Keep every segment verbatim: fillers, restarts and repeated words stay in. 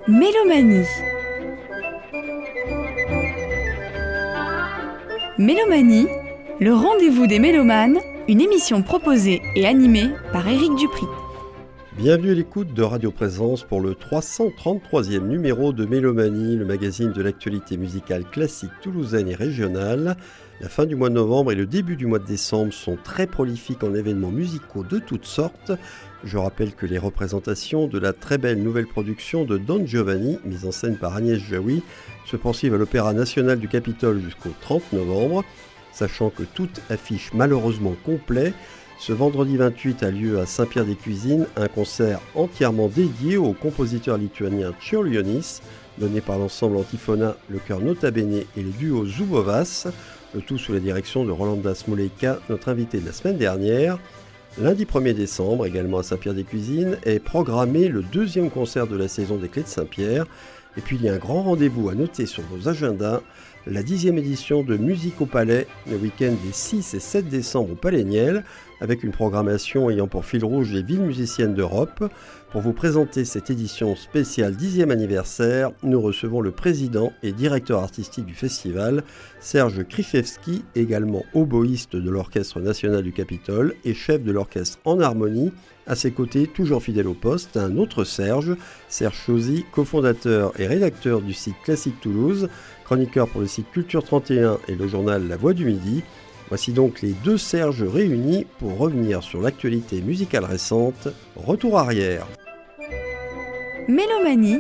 Mélomanie. Mélomanie, le rendez-vous des mélomanes, une émission proposée et animée par Éric Dupri. Bienvenue à l'écoute de Radio Présence pour le trois cent trente-troisième numéro de Mélomanie, le magazine de l'actualité musicale classique toulousaine et régionale. La fin du mois de novembre et le début du mois de décembre sont très prolifiques en événements musicaux de toutes sortes. Je rappelle que les représentations de la très belle nouvelle production de Don Giovanni, mise en scène par Agnès Jaoui, se poursuivent à l'Opéra National du Capitole jusqu'au trente novembre, sachant que tout affiche malheureusement complet. Ce vendredi vingt-huit a lieu à Saint-Pierre-des-Cuisines un concert entièrement dédié au compositeur lituanien Čiurlionis, donné par l'ensemble Antifona, le chœur Nota Bene et le duo Zubovas, le tout sous la direction de Rolanda Smolejka, notre invité de la semaine dernière. Lundi premier décembre, également à Saint-Pierre-des-Cuisines, est programmé le deuxième concert de la saison des Clés de Saint-Pierre. Et puis il y a un grand rendez-vous à noter sur vos agendas, la dixième édition de Musique au Palais, le week-end des six et sept décembre au Palais Niel, avec une programmation ayant pour fil rouge les villes musiciennes d'Europe. Pour vous présenter cette édition spéciale dixième anniversaire, nous recevons le président et directeur artistique du festival, Serge Krzyzewski, également oboïste de l'Orchestre national du Capitole et chef de l'orchestre En Harmonie. À ses côtés, toujours fidèle au poste, un autre Serge, Serge Chauzy, cofondateur et rédacteur du site Classique Toulouse, chroniqueur pour le site Culture trente et un et le journal La Voix du Midi. Voici donc les deux Serges réunis pour revenir sur l'actualité musicale récente. Retour arrière. Mélomanie.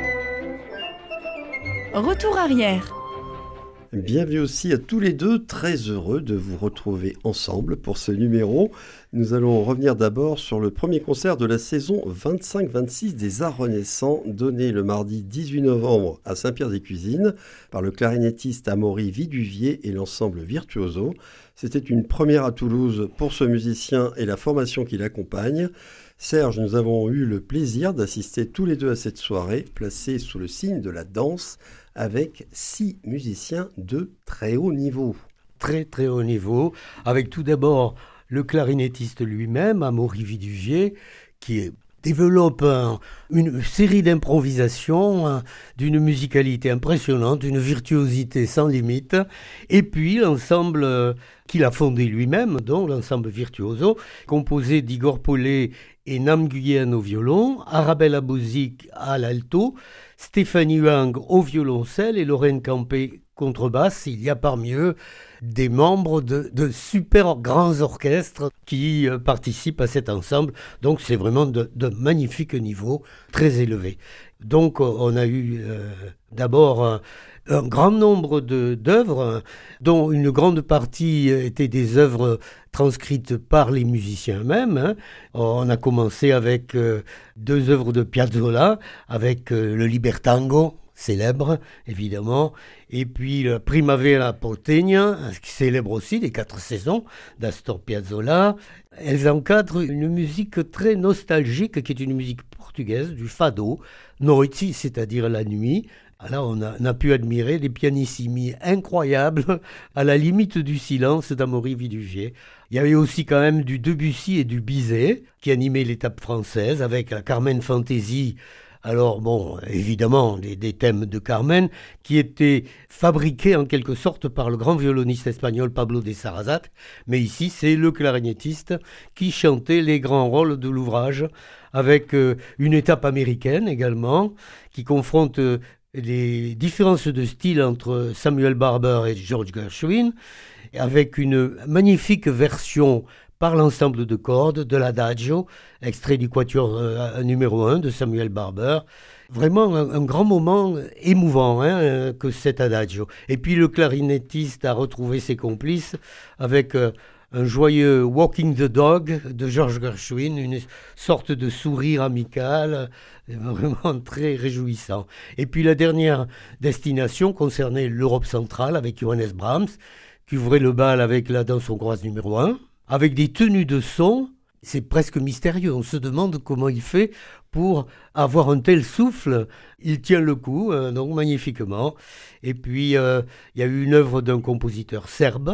Retour arrière. Bienvenue aussi à tous les deux, très heureux de vous retrouver ensemble pour ce numéro. Nous allons revenir d'abord sur le premier concert de la saison vingt-cinq vingt-six des Arts Renaissants, donné le mardi dix-huit novembre à Saint-Pierre-des-Cuisines par le clarinettiste Amaury Viduvier et l'ensemble Virtuoso. C'était une première à Toulouse pour ce musicien et la formation qui l'accompagne. Serge, nous avons eu le plaisir d'assister tous les deux à cette soirée, placée sous le signe de la danse, avec six musiciens de très haut niveau. Très très haut niveau, avec tout d'abord le clarinettiste lui-même, Amaury Viduvier, qui développe un, une série d'improvisations hein, d'une musicalité impressionnante, d'une virtuosité sans limite, et puis l'ensemble euh, qu'il a fondé lui-même, donc l'ensemble Virtuoso, composé d'Igor Pollet et Nam Nguyen au violon, Arabella Bozic à l'alto, Stéphanie Huang au violoncelle et Lorraine Campé contrebasse. Il y a parmi eux des membres de, de super grands orchestres qui euh, participent à cet ensemble. Donc c'est vraiment de, de magnifiques niveaux, très élevés. Donc on a eu euh, d'abord un, un grand nombre de, d'œuvres, dont une grande partie étaient des œuvres transcrites par les musiciens eux-mêmes. Hein. On a commencé avec euh, deux œuvres de Piazzolla, avec euh, le Libertango, célèbre évidemment, et puis le Primavera Porteña, qui célèbre aussi les quatre saisons d'Astor Piazzolla. Elles encadrent une musique très nostalgique, qui est une musique portugaise, du fado, noite, c'est-à-dire la nuit. Là, on a, on a pu admirer des pianissimi incroyables, à la limite du silence d'Amaury Viduvier. Il y avait aussi quand même du Debussy et du Bizet, qui animaient l'étape française, avec la Carmen Fantasy. Alors bon, évidemment, des, des thèmes de Carmen qui étaient fabriqués en quelque sorte par le grand violoniste espagnol Pablo de Sarasate. Mais ici, c'est le clarinettiste qui chantait les grands rôles de l'ouvrage, avec euh, une étape américaine également, qui confronte euh, les différences de style entre Samuel Barber et George Gershwin, avec une magnifique version par l'ensemble de cordes de l'Adagio, extrait du quatuor euh, numéro un de Samuel Barber. Vraiment un, un grand moment émouvant hein, que cet Adagio. Et puis le clarinettiste a retrouvé ses complices avec euh, un joyeux Walking the Dog de George Gershwin, une sorte de sourire amical, vraiment très réjouissant. Et puis la dernière destination concernait l'Europe centrale avec Johannes Brahms, qui ouvrait le bal avec la danse hongroise numéro un, avec des tenues de son, c'est presque mystérieux. On se demande comment il fait pour avoir un tel souffle. Il tient le coup, euh, donc magnifiquement. Et puis, euh, il y a eu une œuvre d'un compositeur serbe,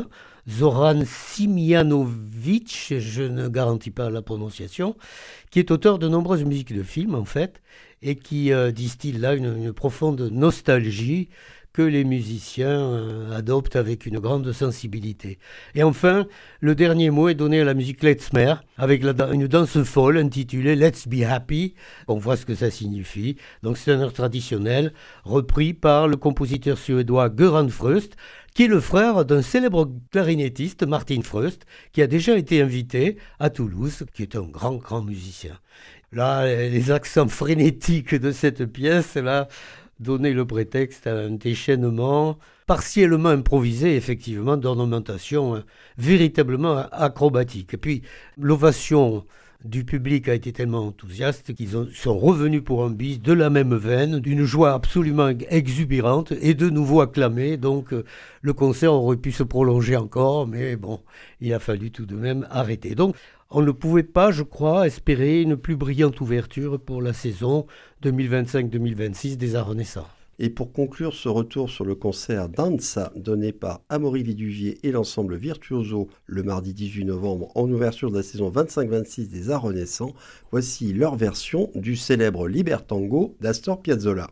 Zoran Simianovic, je ne garantis pas la prononciation, qui est auteur de nombreuses musiques de films en fait, et qui euh, distille là une, une profonde nostalgie que les musiciens euh, adoptent avec une grande sensibilité. Et enfin, le dernier mot est donné à la musique klezmer, avec la, une danse folle intitulée Let's Be Happy. On voit ce que ça signifie. Donc c'est un air traditionnel, repris par le compositeur suédois Göran Fröst, qui est le frère d'un célèbre clarinettiste, Martin Fröst, qui a déjà été invité à Toulouse, qui est un grand, grand musicien. Là, les accents frénétiques de cette pièce, là, donner le prétexte à un déchaînement partiellement improvisé, effectivement, d'ornementation euh, véritablement acrobatique. Et puis, l'ovation du public a été tellement enthousiaste qu'ils ont, sont revenus pour un bis de la même veine, d'une joie absolument exubérante et de nouveau acclamés. Donc, euh, le concert aurait pu se prolonger encore, mais bon, il a fallu tout de même arrêter. Donc, on ne pouvait pas, je crois, espérer une plus brillante ouverture pour la saison deux mille vingt-cinq deux mille vingt-six des Arts Renaissants. Et pour conclure ce retour sur le concert Danza donné par Amaury Viduvier et l'ensemble Virtuoso le mardi dix-huit novembre en ouverture de la saison vingt-cinq vingt-six des Arts Renaissants, voici leur version du célèbre Libertango d'Astor Piazzolla.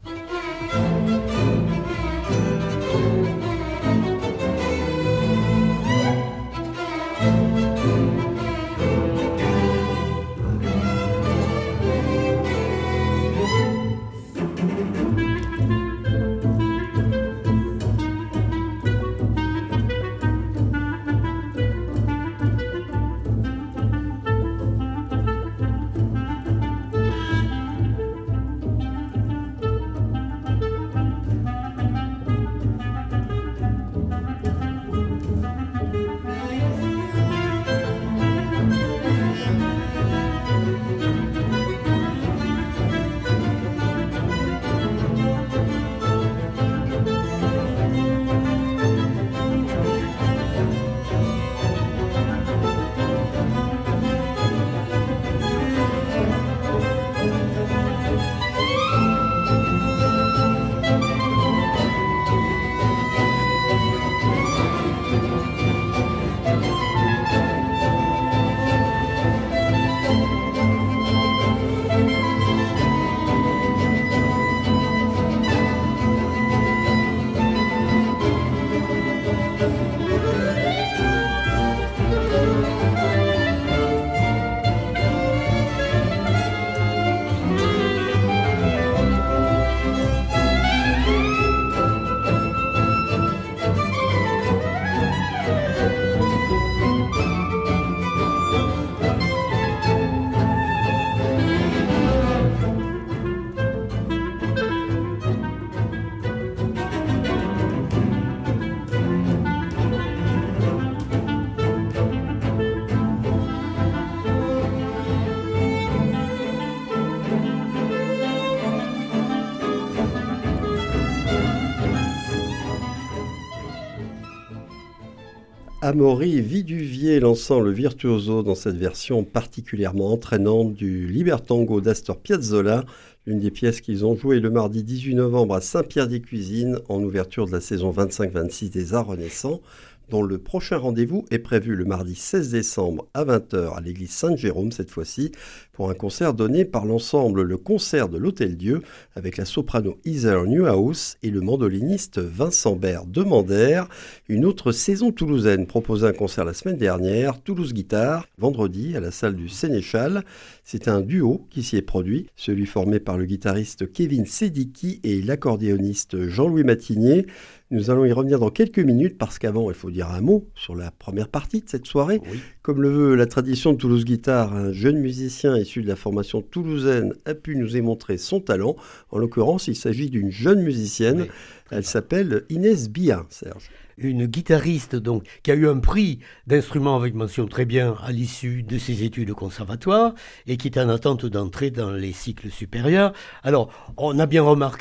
Amaury Viduvier lançant le virtuoso dans cette version particulièrement entraînante du Libertango d'Astor Piazzolla, l'une des pièces qu'ils ont jouées le mardi dix-huit novembre à Saint-Pierre-des-Cuisines en ouverture de la saison vingt-cinq vingt-six des Arts Renaissants, dont le prochain rendez-vous est prévu le mardi seize décembre à vingt heures à l'église Saint-Jérôme cette fois-ci, pour un concert donné par l'ensemble Le Concert de l'Hôtel-Dieu avec la soprano Heather Newhouse et le mandoliniste Vincent Bert Demander. Une autre saison toulousaine proposait un concert la semaine dernière, Toulouse Guitare, vendredi à la salle du Sénéchal. C'est un duo qui s'y est produit, celui formé par le guitariste Kevin Sedicki et l'accordéoniste Jean-Louis Matigné. Nous allons y revenir dans quelques minutes parce qu'avant, il faut dire un mot sur la première partie de cette soirée. Oui. Comme le veut la tradition de Toulouse Guitare, un jeune musicien issu de la formation toulousaine a pu nous démontrer son talent. En l'occurrence, il s'agit d'une jeune musicienne. Oui. Elle s'appelle Inès Bia, Serge. Une guitariste donc qui a eu un prix d'instrument avec mention très bien à l'issue de ses études au conservatoire et qui est en attente d'entrer dans les cycles supérieurs. Alors, on a bien remarqué que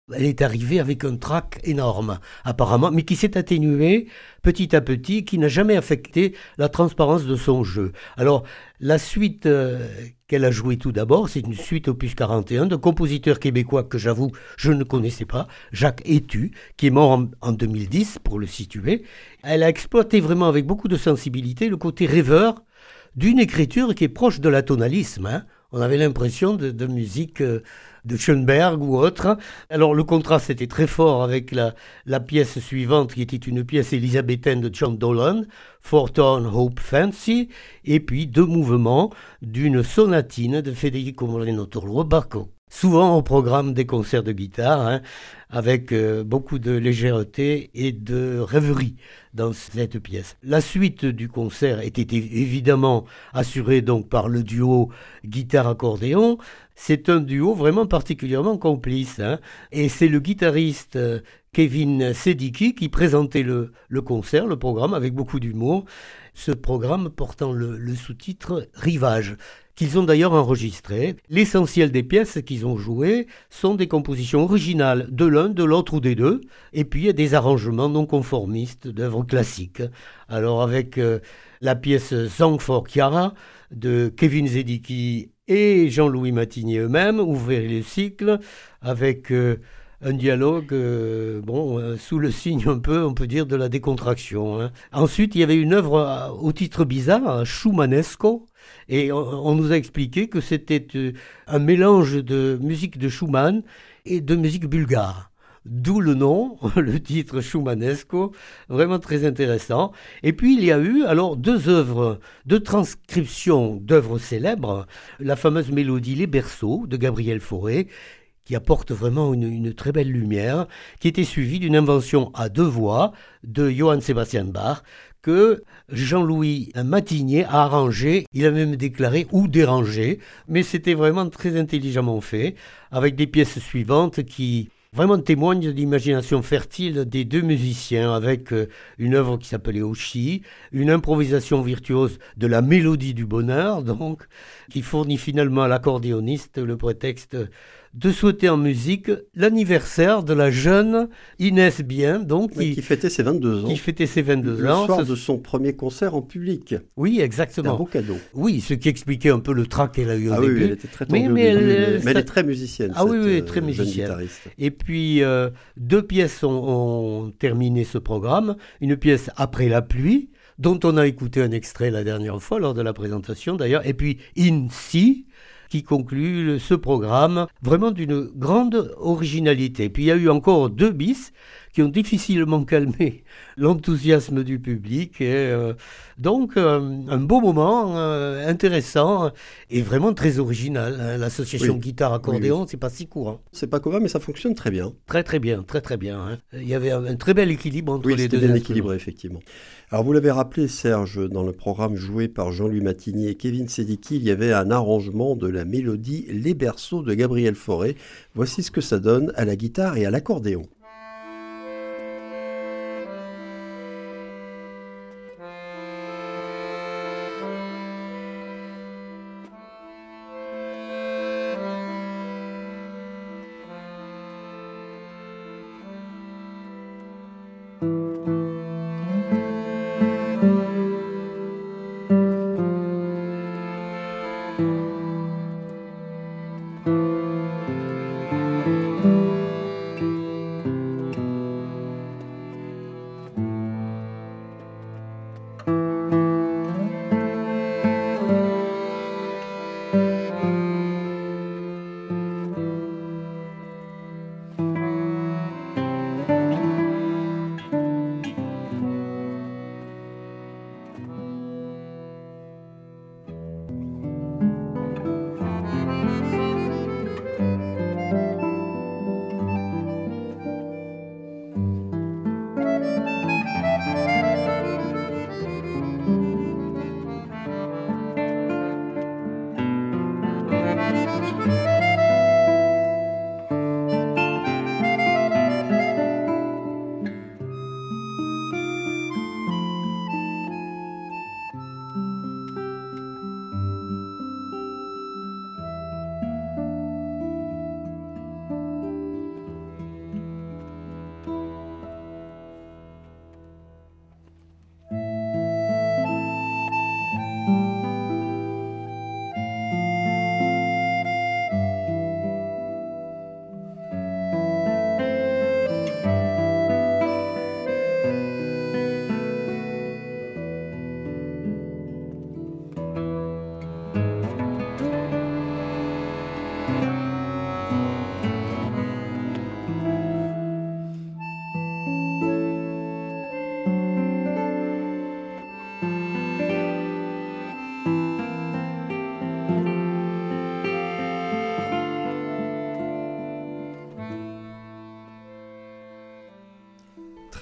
Elle est arrivée avec un trac énorme, apparemment, mais qui s'est atténué petit à petit, qui n'a jamais affecté la transparence de son jeu. Alors, la suite euh, qu'elle a jouée tout d'abord, c'est une suite opus quarante et un d'un compositeur québécois que j'avoue, je ne connaissais pas, Jacques Hétu, qui est mort en, en deux mille dix, pour le situer. Elle a exploité vraiment avec beaucoup de sensibilité le côté rêveur d'une écriture qui est proche de l'atonalisme, hein. On avait l'impression de, de musique euh, de Schoenberg ou autre. Alors le contraste était très fort avec la, la pièce suivante qui était une pièce élisabéthaine de John Dolan, Forlorn Hope Fancy, et puis deux mouvements d'une sonatine de Federico Moreno Torlobaco. Souvent au programme des concerts de guitare, hein, avec euh, beaucoup de légèreté et de rêverie dans cette pièce. La suite du concert était évidemment assurée donc par le duo guitare-accordéon. C'est un duo vraiment particulièrement complice, hein, et c'est le guitariste euh, Kevin Sedicki qui présentait le, le concert, le programme, avec beaucoup d'humour. Ce programme portant le, le sous-titre « Rivage », qu'ils ont d'ailleurs enregistré. L'essentiel des pièces qu'ils ont jouées sont des compositions originales de l'un, de l'autre ou des deux, et puis des arrangements non conformistes d'œuvres classiques. Alors avec euh, la pièce « Song for Chiara » de Kevin Sedicki et Jean-Louis Matigné eux-mêmes, ouvrir le cycle avec euh, un dialogue euh, bon, euh, sous le signe un peu, on peut dire, de la décontraction, hein. Ensuite, il y avait une œuvre euh, au titre bizarre, Schumannesco, et on, on nous a expliqué que c'était euh, un mélange de musique de Schumann et de musique bulgare. D'où le nom, le titre Schumannesco, vraiment très intéressant. Et puis il y a eu alors deux œuvres de transcription d'œuvres célèbres, la fameuse mélodie Les Berceaux de Gabriel Fauré, qui apporte vraiment une, une très belle lumière, qui était suivie d'une invention à deux voix de Johann Sebastian Bach, que Jean-Louis Matigné a arrangé, il a même déclaré ou dérangé, mais c'était vraiment très intelligemment fait, avec des pièces suivantes qui vraiment témoignent de l'imagination fertile des deux musiciens, avec une œuvre qui s'appelait Oshi, une improvisation virtuose de la mélodie du bonheur, donc, qui fournit finalement à l'accordéoniste le prétexte de souhaiter en musique l'anniversaire de la jeune Inès Bien, donc qui, qui fêtait ses vingt-deux ans. Qui fêtait ses vingt-deux le ans. Le soir de son premier concert en public. Oui, exactement. C'est un beau cadeau. Oui, ce qui expliquait un peu le trac qu'elle a eu au ah début. Oui, elle était très tendue mais, au mais, début, elle, mais, ça... mais elle est très musicienne. Ah cette, oui, oui, très euh, musicienne. Guitariste. Et puis, euh, deux pièces ont, ont terminé ce programme. Une pièce Après la pluie, dont on a écouté un extrait la dernière fois, lors de la présentation d'ailleurs. Et puis, In Si, qui conclut ce programme vraiment d'une grande originalité. Puis il y a eu encore deux bis qui ont difficilement calmé l'enthousiasme du public. Et, euh, donc euh, un beau moment euh, intéressant et vraiment très original, hein. L'association oui. guitare-accordéon, oui, oui. c'est pas si courant. C'est pas commun, mais ça fonctionne très bien. Très très bien, très très bien, hein. Il y avait un, un très bel équilibre entre oui, les deux. Oui, c'était bien équilibré, effectivement. Alors vous l'avez rappelé, Serge, dans le programme joué par Jean-Louis Matigné et Kevin Sedicki, il y avait un arrangement de la mélodie Les Berceaux de Gabriel Fauré. Voici ce que ça donne à la guitare et à l'accordéon.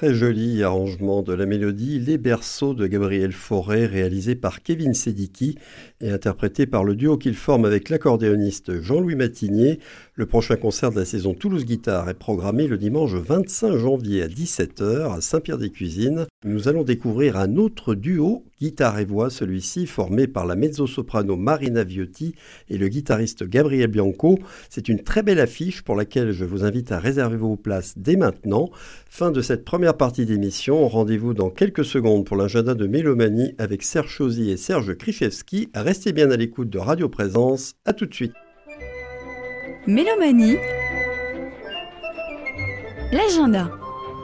très joli arrangement de la mélodie Les Berceaux de Gabriel Fauré, réalisé par Kevin Sedicki et interprété par le duo qu'il forme avec l'accordéoniste Jean-Louis Matigné. Le prochain concert de la saison Toulouse Guitare est programmé le dimanche vingt-cinq janvier à dix-sept heures à Saint-Pierre-des-Cuisines. Nous allons découvrir un autre duo, guitare et voix, celui-ci formé par la mezzo-soprano Marina Viotti et le guitariste Gabriel Bianco. C'est une très belle affiche pour laquelle je vous invite à réserver vos places dès maintenant. Fin de cette première partie d'émission. Rendez-vous dans quelques secondes pour l'agenda de Mélomanie avec Serge Chauzy et Serge Krichevski. Restez bien à l'écoute de Radio Présence. À tout de suite. Mélomanie, l'agenda.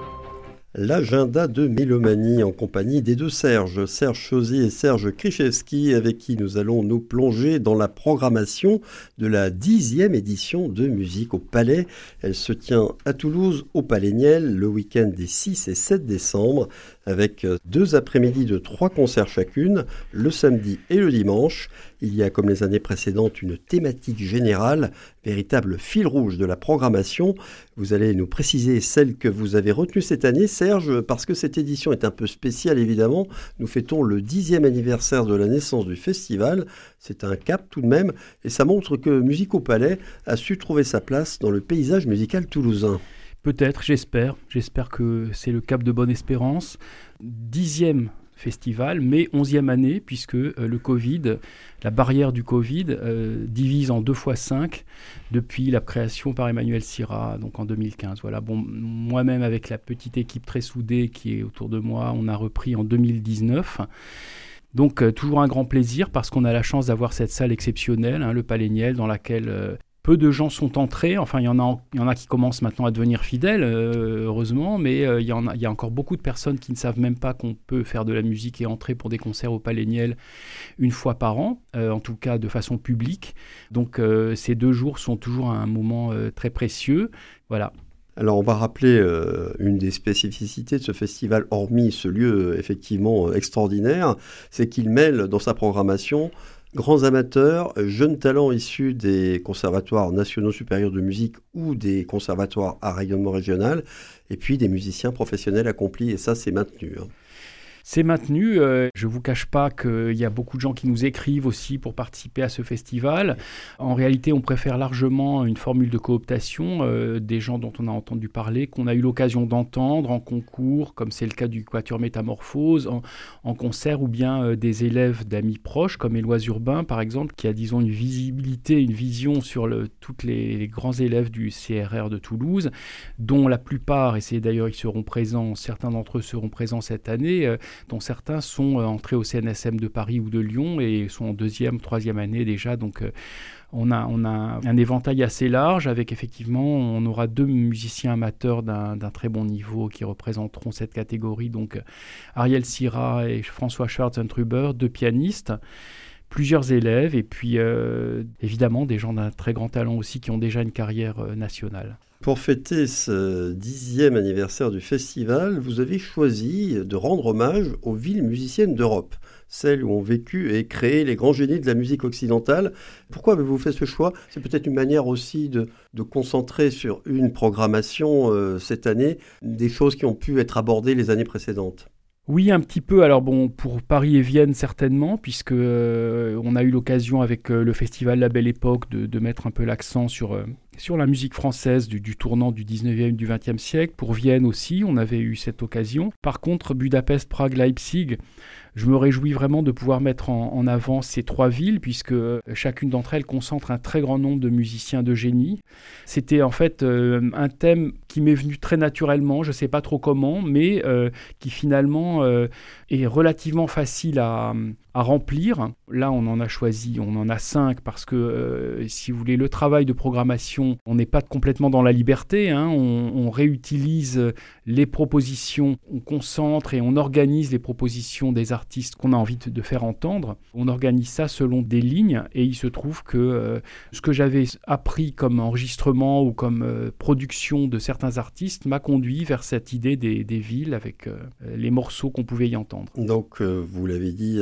L'agenda de Mélomanie en compagnie des deux Serge, Serge Chauzy et Serge Krichevski, avec qui nous allons nous plonger dans la programmation de la dixième édition de Musique au Palais. Elle se tient à Toulouse, au Palais Niel, le week-end des six et sept décembre, avec deux après-midi de trois concerts chacune, le samedi et le dimanche. Il y a, comme les années précédentes, une thématique générale, véritable fil rouge de la programmation. Vous allez nous préciser celle que vous avez retenue cette année, Serge, parce que cette édition est un peu spéciale, évidemment. Nous fêtons le dixième anniversaire de la naissance du festival. C'est un cap tout de même, et ça montre que Musique au Palais a su trouver sa place dans le paysage musical toulousain. Peut-être, j'espère. J'espère que c'est le cap de Bonne-Espérance. Dixième festival, mais onzième année, puisque euh, le Covid, la barrière du Covid, euh, divise en deux fois cinq depuis la création par Emmanuel Sira, donc en deux mille quinze. Voilà. Bon, moi-même, avec la petite équipe très soudée qui est autour de moi, on a repris en deux mille dix-neuf. Donc, euh, toujours un grand plaisir, parce qu'on a la chance d'avoir cette salle exceptionnelle, hein, le Palais Niel, dans laquelle... Euh, peu de gens sont entrés, enfin il y en a, il y en a qui commencent maintenant à devenir fidèles, euh, heureusement, mais euh, il, y en a, il y a encore beaucoup de personnes qui ne savent même pas qu'on peut faire de la musique et entrer pour des concerts au Palais Niel une fois par an, euh, en tout cas de façon publique. Donc euh, ces deux jours sont toujours un moment euh, très précieux. Voilà. Alors on va rappeler euh, une des spécificités de ce festival, hormis ce lieu euh, effectivement euh, extraordinaire, c'est qu'il mêle dans sa programmation grands amateurs, jeunes talents issus des conservatoires nationaux supérieurs de musique ou des conservatoires à rayonnement régional, et puis des musiciens professionnels accomplis, et ça c'est maintenu. Hein. C'est maintenu. Euh, je ne vous cache pas qu'il y a beaucoup de gens qui nous écrivent aussi pour participer à ce festival. En réalité, on préfère largement une formule de cooptation euh, des gens dont on a entendu parler, qu'on a eu l'occasion d'entendre en concours, comme c'est le cas du Quatuor Métamorphose, en, en concert, ou bien euh, des élèves d'amis proches, comme Éloi Urbain, par exemple, qui a, disons, une visibilité, une vision sur le, tous les, les grands élèves du C R R de Toulouse, dont la plupart, et c'est d'ailleurs ils seront présents, certains d'entre eux seront présents cette année, euh, dont certains sont euh, entrés au C N S M de Paris ou de Lyon et sont en deuxième, troisième année déjà. Donc euh, on, a, on a un éventail assez large avec effectivement, on aura deux musiciens amateurs d'un, d'un très bon niveau qui représenteront cette catégorie. Donc euh, Ariel Sira et François Schwarzentruber, deux pianistes, plusieurs élèves et puis euh, évidemment des gens d'un très grand talent aussi qui ont déjà une carrière euh, nationale. Pour fêter ce dixième anniversaire du festival, vous avez choisi de rendre hommage aux villes musiciennes d'Europe, celles où ont vécu et créé les grands génies de la musique occidentale. Pourquoi avez-vous fait ce choix ? C'est peut-être une manière aussi de, de concentrer sur une programmation euh, cette année des choses qui ont pu être abordées les années précédentes. Oui, un petit peu. Alors bon, pour Paris et Vienne certainement, puisque euh, on a eu l'occasion avec euh, le festival La Belle Époque de, de mettre un peu l'accent sur, euh, sur la musique française du, du tournant du dix-neuvième, du vingtième siècle. Pour Vienne aussi, on avait eu cette occasion. Par contre, Budapest, Prague, Leipzig, je me réjouis vraiment de pouvoir mettre en, en avant ces trois villes, puisque euh, chacune d'entre elles concentre un très grand nombre de musiciens de génie. C'était en fait euh, un thème qui m'est venu très naturellement, je ne sais pas trop comment, mais euh, qui finalement euh, est relativement facile à, à remplir. Là, on en a choisi, on en a cinq, parce que, euh, si vous voulez, le travail de programmation, on n'est pas complètement dans la liberté, hein, on, on réutilise les propositions, on concentre et on organise les propositions des artistes qu'on a envie de, de faire entendre. On organise ça selon des lignes, et il se trouve que euh, ce que j'avais appris comme enregistrement ou comme euh, production de certains artistes m'a conduit vers cette idée des, des villes avec euh, les morceaux qu'on pouvait y entendre. Donc, euh, vous l'avez dit, hein, il y a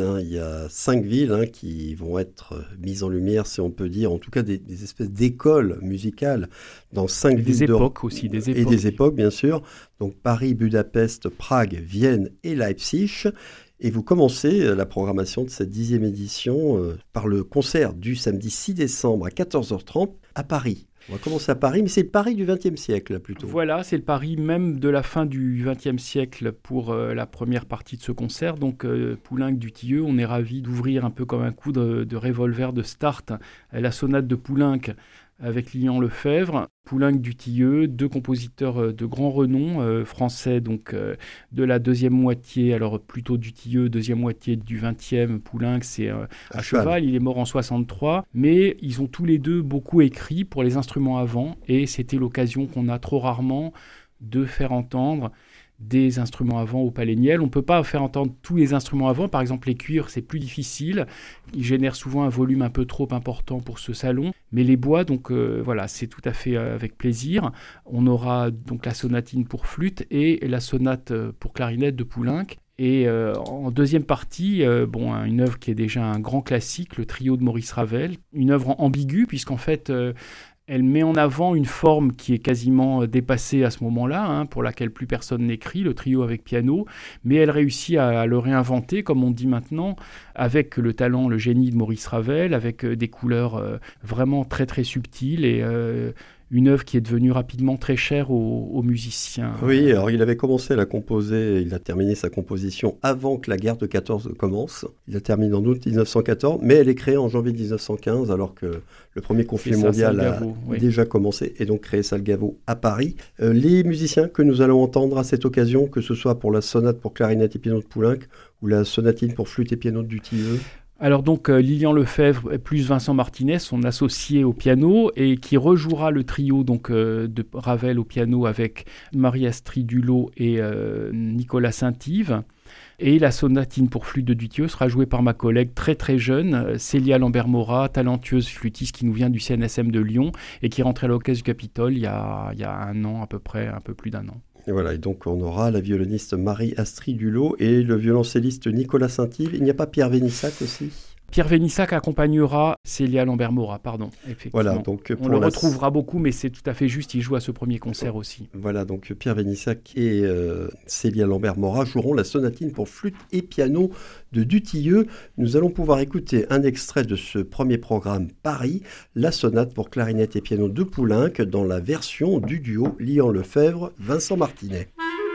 a cinq villes hein, qui vont être mises en lumière, si on peut dire, en tout cas des, des espèces d'écoles musicales dans cinq des villes. Des époques aussi, des époques. Et des époques, bien sûr. Donc Paris, Budapest, Prague, Vienne et Leipzig. Et vous commencez la programmation de cette dixième édition euh, par le concert du samedi six décembre à quatorze heures trente à Paris. On va commencer à Paris, mais c'est le Paris du vingtième siècle, là, plutôt. Voilà, c'est le Paris même de la fin du vingtième siècle pour euh, la première partie de ce concert. Donc, euh, Poulenc-Dutilleux, on est ravis d'ouvrir un peu comme un coup de, de revolver de start la sonate de Poulenc avec Lilian Lefebvre. Poulenc-Dutilleux, deux compositeurs de grand renom euh, français, donc euh, de la deuxième moitié, alors plutôt Dutilleux, deuxième moitié du vingtième, Poulenc, c'est euh, à, à cheval. cheval, il est mort en soixante-trois, mais ils ont tous les deux beaucoup écrit pour les instruments avant, et c'était l'occasion qu'on a trop rarement de faire entendre des instruments avant au Palais Niel. On ne peut pas faire entendre tous les instruments avant. Par exemple, les cuivres, c'est plus difficile. Ils génèrent souvent un volume un peu trop important pour ce salon. Mais les bois, donc euh, voilà, c'est tout à fait euh, avec plaisir. On aura donc la sonatine pour flûte et la sonate pour clarinette de Poulenc. Et euh, en deuxième partie, euh, bon, une œuvre qui est déjà un grand classique, le trio de Maurice Ravel. Une œuvre ambiguë, puisqu'en fait... Euh, Elle met en avant une forme qui est quasiment dépassée à ce moment-là, hein, pour laquelle plus personne n'écrit, le trio avec piano, mais elle réussit à, à le réinventer, comme on dit maintenant, avec le talent, le génie de Maurice Ravel, avec euh, des couleurs euh, vraiment très très subtiles et euh, une œuvre qui est devenue rapidement très chère aux, aux musiciens. Oui, alors il avait commencé à la composer, il a terminé sa composition avant que la guerre de quatorze commence. Il la termine en août dix-neuf cent quatorze, mais elle est créée en janvier dix-neuf cent quinze, alors que le premier conflit ça, mondial Salgavo, a oui. déjà commencé, et donc créé Salgavo à Paris. Euh, les musiciens que nous allons entendre à cette occasion, que ce soit pour la sonate pour clarinette et piano de Poulenc, ou la sonatine pour flûte et piano de Dutilleux. Alors donc euh, Lilian Lefebvre plus Vincent Martinez, son associé au piano, et qui rejouera le trio donc euh, de Ravel au piano avec Marie-Astrid Dulot et euh, Nicolas Saint-Yves. Et la sonatine pour flûte de Dutilleux sera jouée par ma collègue très très jeune, Célia Lambert-Mora, talentueuse flûtiste qui nous vient du C N S M de Lyon et qui est rentrée à l'orchestre du Capitole il y a, il y a un an à peu près, un peu plus d'un an. Et voilà, et donc on aura la violoniste Marie-Astrid Dulot et le violoncelliste Nicolas Saint-Yves. Il n'y a pas Pierre Vénissac aussi ? Pierre Vénissac accompagnera Célia Lambert-Mora, pardon, effectivement. Voilà, donc pour on le la... retrouvera beaucoup, mais c'est tout à fait juste, il joue à ce premier concert aussi. Voilà, donc Pierre Vénissac et euh, Célia Lambert-Mora joueront la sonatine pour flûte et piano de Dutilleux. Nous allons pouvoir écouter un extrait de ce premier programme Paris, la sonate pour clarinette et piano de Poulenc, dans la version du duo Lilian Lefebvre-Vincent Martinet.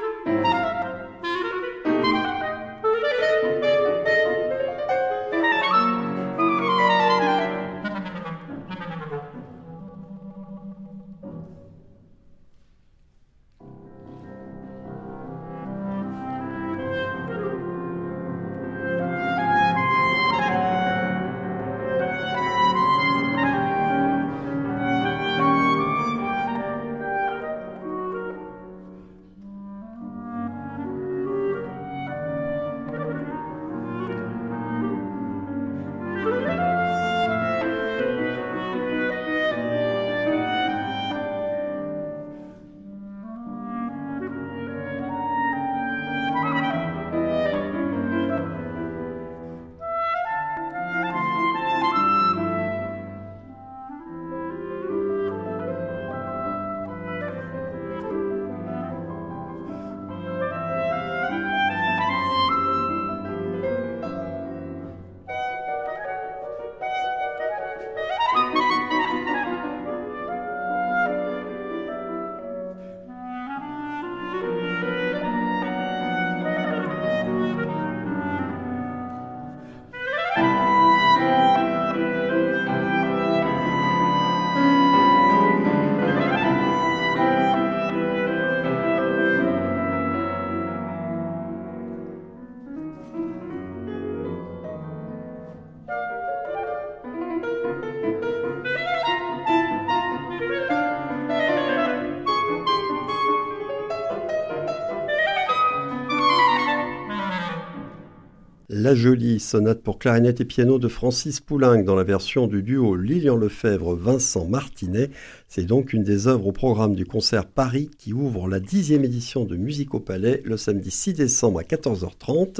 La jolie sonate pour clarinette et piano de Francis Poulenc dans la version du duo Lilian Lefebvre-Vincent Martinet. C'est donc une des œuvres au programme du concert Paris qui ouvre la dixième édition de Musique au Palais le samedi six décembre à quatorze heures trente.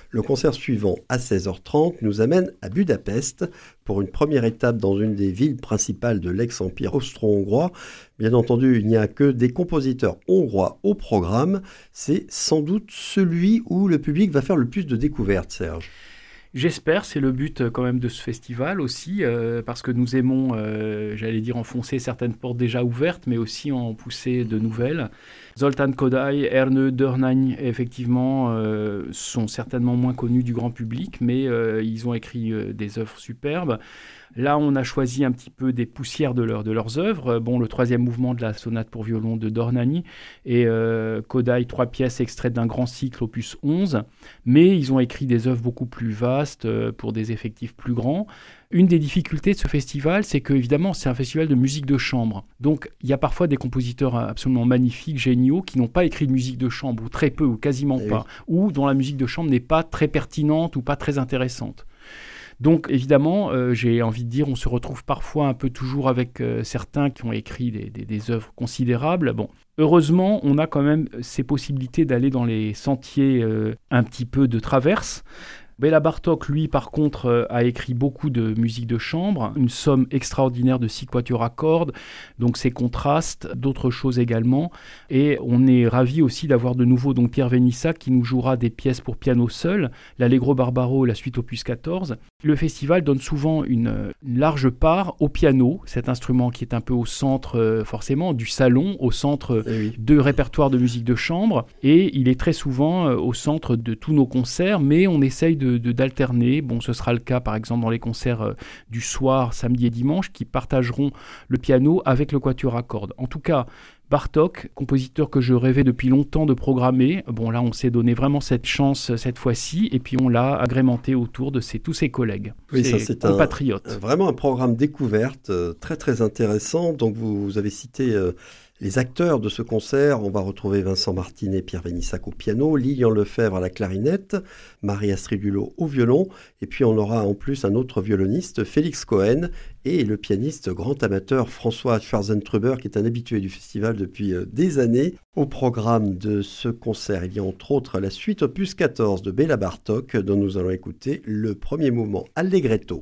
Le concert suivant, à seize heures trente, nous amène à Budapest pour une première étape dans une des villes principales de l'ex-empire austro-hongrois. Bien entendu, il n'y a que des compositeurs hongrois au programme. C'est sans doute celui où le public va faire le plus de découvertes, Serge. J'espère, c'est le but euh, quand même de ce festival aussi, euh, parce que nous aimons, euh, j'allais dire, enfoncer certaines portes déjà ouvertes, mais aussi en pousser de nouvelles. Zoltán Kodály, Ernő Dohrányi, effectivement, euh, sont certainement moins connus du grand public, mais euh, ils ont écrit euh, des œuvres superbes. Là, on a choisi un petit peu des poussières de, leur, de leurs œuvres. Bon, le troisième mouvement de la sonate pour violon de Dohrányi et euh, Kodály, trois pièces extraites d'un grand cycle, opus onze. Mais ils ont écrit des œuvres beaucoup plus vastes euh, pour des effectifs plus grands. Une des difficultés de ce festival, c'est que, évidemment, c'est un festival de musique de chambre. Donc, il y a parfois des compositeurs absolument magnifiques, géniaux, qui n'ont pas écrit de musique de chambre, ou très peu, ou quasiment Et pas, oui. ou dont la musique de chambre n'est pas très pertinente ou pas très intéressante. Donc évidemment, euh, j'ai envie de dire, on se retrouve parfois un peu toujours avec euh, certains qui ont écrit des, des, des œuvres considérables. Bon, heureusement, on a quand même ces possibilités d'aller dans les sentiers euh, un petit peu de traverse. Béla Bartók, lui, par contre, euh, a écrit beaucoup de musique de chambre, une somme extraordinaire de six quatuors à cordes, donc ses contrastes, d'autres choses également. Et on est ravis aussi d'avoir de nouveau donc Pierre Vénissac qui nous jouera des pièces pour piano seul, l'Allegro Barbaro et la suite opus quatorze. Le festival donne souvent une, une large part au piano, cet instrument qui est un peu au centre, euh, forcément, du salon, au centre Et oui. de répertoire de musique de chambre, et il est très souvent euh, au centre de tous nos concerts, mais on essaye de De, de, d'alterner. Bon, ce sera le cas par exemple dans les concerts euh, du soir, samedi et dimanche, qui partageront le piano avec le quatuor à cordes. En tout cas, Bartók, compositeur que je rêvais depuis longtemps de programmer, bon là on s'est donné vraiment cette chance cette fois-ci, et puis on l'a agrémenté autour de ses, tous ses collègues, Oui, ses ça c'est compatriotes. un, vraiment un programme découverte euh, très très intéressant. Donc vous, vous avez cité euh, les acteurs de ce concert. On va retrouver Vincent Martinet, Pierre Vénissac au piano, Lilian Lefebvre à la clarinette, Marie-Astrid Hulot au violon, et puis on aura en plus un autre violoniste, Félix Cohen, et le pianiste grand amateur François Schwarzentruber, qui est un habitué du festival depuis euh, des années. Au programme de ce concert, il y a entre autres la suite opus quatorze de Béla Bartók, dont nous allons écouter le premier mouvement Allegretto.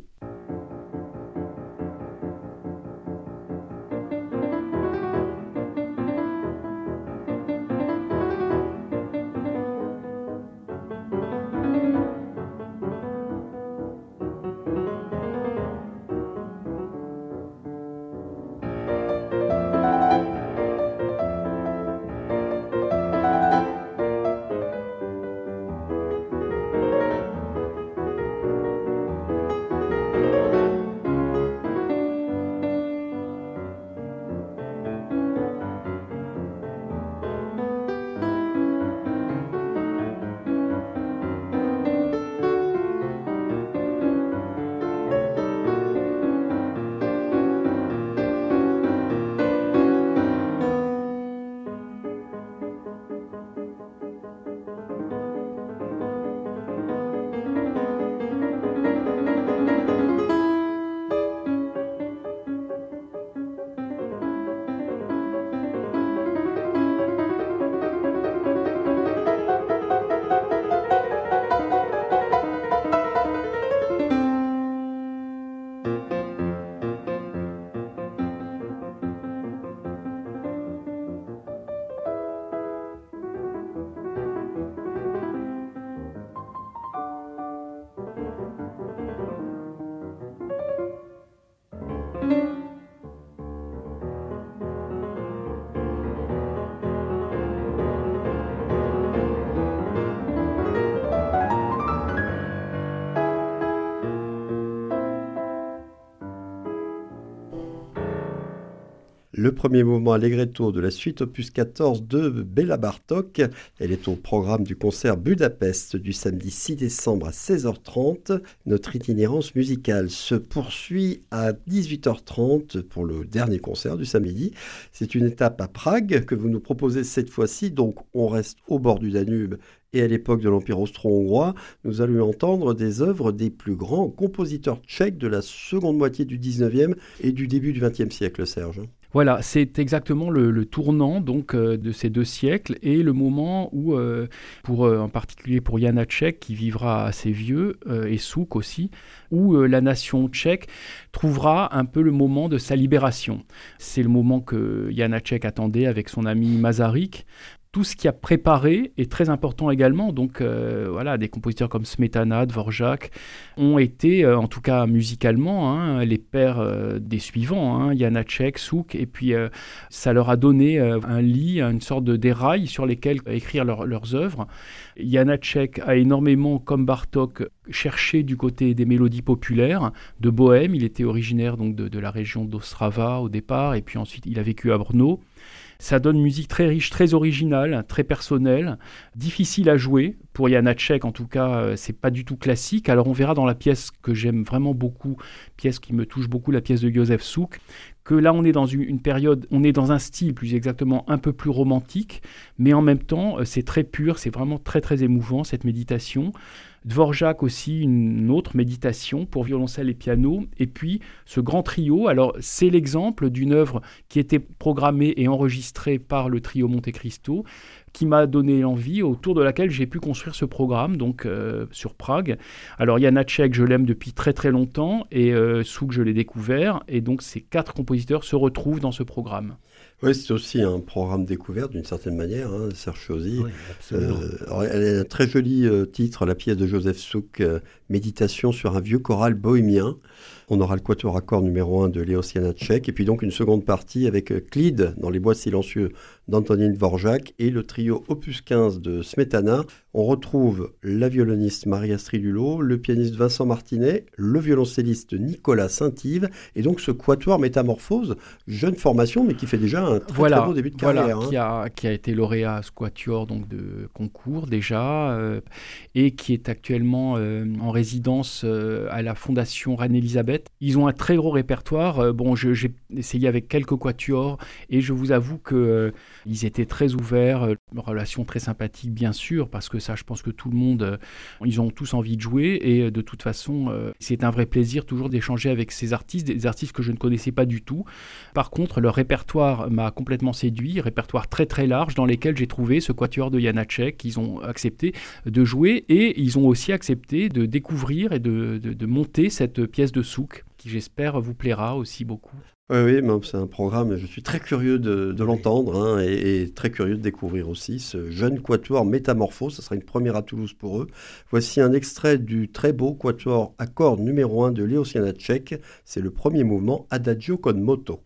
Le premier mouvement Allegretto de la suite opus quatorze de Béla Bartók. Elle est au programme du concert Budapest du samedi six décembre à seize heures trente. Notre itinérance musicale se poursuit à dix-huit heures trente pour le dernier concert du samedi. C'est une étape à Prague que vous nous proposez cette fois-ci. Donc on reste au bord du Danube et à l'époque de l'Empire austro-hongrois. Nous allons entendre des œuvres des plus grands compositeurs tchèques de la seconde moitié du dix-neuvième et du début du vingtième siècle, Serge. Voilà, c'est exactement le, le tournant donc euh, de ces deux siècles et le moment où, euh, pour, euh, en particulier pour Janáček qui vivra assez vieux, euh, et Suk aussi, où euh, la nation tchèque trouvera un peu le moment de sa libération. C'est le moment que Janáček attendait avec son ami Masaryk. Tout ce qui a préparé est très important également. Donc euh, voilà, des compositeurs comme Smetana, Dvorak ont été, euh, en tout cas musicalement, hein, les pères euh, des suivants, hein, Janáček, Suk, et puis euh, ça leur a donné euh, un lit, une sorte de dérail sur lesquels écrire leur, leurs œuvres. Janáček a énormément, comme Bartók, cherché du côté des mélodies populaires, de Bohème. Il était originaire donc de, de la région d'Ostrava au départ, et puis ensuite il a vécu à Brno. Ça donne une musique très riche, très originale, très personnelle, difficile à jouer. Pour Janáček, en tout cas, euh, c'est pas du tout classique. Alors on verra dans la pièce que j'aime vraiment beaucoup, pièce qui me touche beaucoup, la pièce de József Suk, que là on est dans une, une période, on est dans un style plus exactement un peu plus romantique, mais en même temps euh, c'est très pur, c'est vraiment très très émouvant cette méditation. Dvorak aussi, une autre méditation pour violoncelle et piano. Et puis, ce grand trio, alors c'est l'exemple d'une œuvre qui était programmée et enregistrée par le trio Monte Cristo, qui m'a donné l'envie, autour de laquelle j'ai pu construire ce programme, donc euh, sur Prague. Alors Janáček, je l'aime depuis très très longtemps, et euh, Suk, je l'ai découvert, et donc ces quatre compositeurs se retrouvent dans ce programme. Oui, c'est aussi un programme découvert d'une certaine manière, hein, Serge Chauzy. Oui, absolument. Euh, alors, elle a un très joli euh, titre, la pièce de József Suk, euh, Méditation sur un vieux choral bohémien. On aura le quatuor à cordes numéro un de Leos Janáček, et puis donc une seconde partie avec euh, Clyde dans les bois silencieux d'Antonín Dvorak et le trio opus quinze de Smetana. On retrouve la violoniste Maria Stridulo, le pianiste Vincent Martinet, le violoncelliste Nicolas Saint-Yves, et donc ce quatuor Métamorphose, jeune formation, mais qui fait déjà un très, voilà, très beau début de voilà, carrière. Hein. Qui, a, qui a été lauréat à ce quatuor donc de concours déjà, euh, et qui est actuellement euh, en résidence euh, à la Fondation Reine-Élisabeth. Ils ont un très gros répertoire. Euh, bon, je, j'ai essayé avec quelques quatuors, et je vous avoue que euh, ils étaient très ouverts, euh, relation très sympathique bien sûr, parce que ça, je pense que tout le monde, euh, ils ont tous envie de jouer, et euh, de toute façon, euh, c'est un vrai plaisir toujours d'échanger avec ces artistes, des artistes que je ne connaissais pas du tout. Par contre, leur répertoire m'a complètement séduit, répertoire très très large dans lesquels j'ai trouvé ce quatuor de Janáček qu'ils ont accepté de jouer, et ils ont aussi accepté de découvrir et de, de, de monter cette pièce de Suk, qui j'espère vous plaira aussi beaucoup. Oui, oui, mais c'est un programme, je suis très curieux de, de l'entendre, hein, et, et très curieux de découvrir aussi ce jeune quatuor Métamorphose. Ce sera une première à Toulouse pour eux. Voici un extrait du très beau quatuor à cordes numéro un de Leos Janáček. C'est le premier mouvement Adagio con moto.